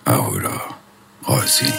اهورا قاضی.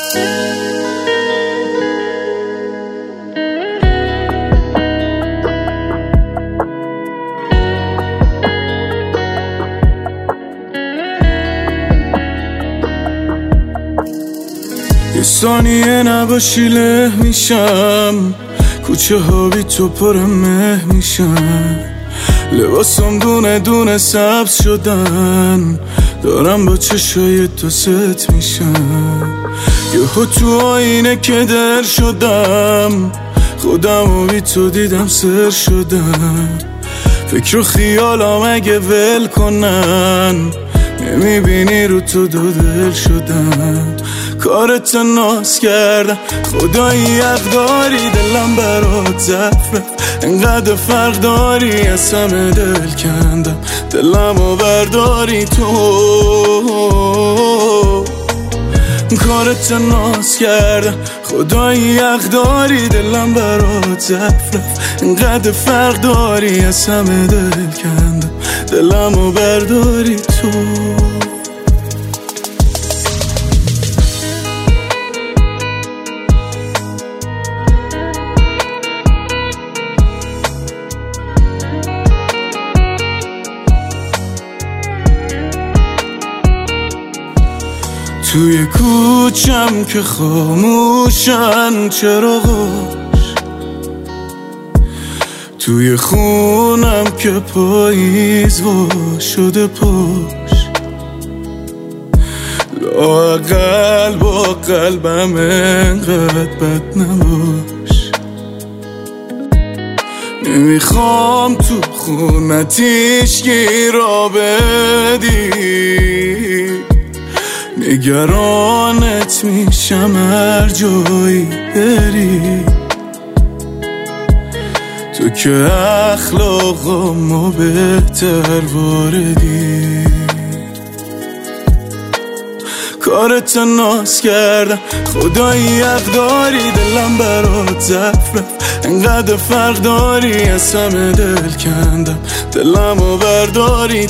یه ثانیه نباشی له میشم، کوچه ها بی تو پر مه میشن، لباسم دونه دونه سبز شدن، دارم با چشای تو ست میشن. یهو تو آینه که در شدم، خودم و بی تو دیدم سر شدم. فکر و خیالام اگه ول کنن، نمیبینی رو تو دو دل شدم. کارت ناز کردم، خدایی حق داری، دلم برات ضعف رفت، انقدر فرق داری، از همه دل کندم، دلمو برداری تو. کارت ناز کردم، خدایی حق داری، دلم برات ضعف رفت، انقدر فرق داری، از همه دل کندم، دلمو برداری تو. توی کوچم که خاموشن چراغاش، توی خونم که پاییز وا شده پاش، لااقل با قلبم انقدر بد نباش. نمیخوام تو خونت هیچکی را بدی، نگرانت میشم هر جایی بری، تو که اخلاقامو بهتر واردی. کارت ناز کردم، خدایی حق داری، دلم برات ضعف رفت، انقدر فرق داری، از همه دل کندم، دلمو برداری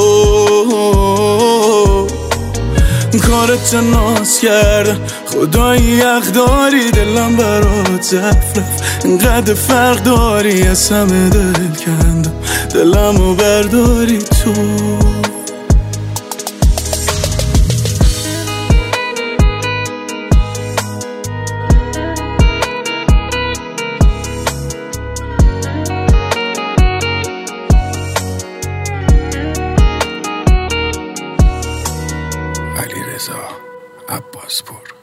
تو. کارت ناز کردم، خدایی حق داری، دلم برات ضعف رفت، انقدر فرق داری، از همه دل کندم، دلمو برداری تو. علیرضا عباسپور.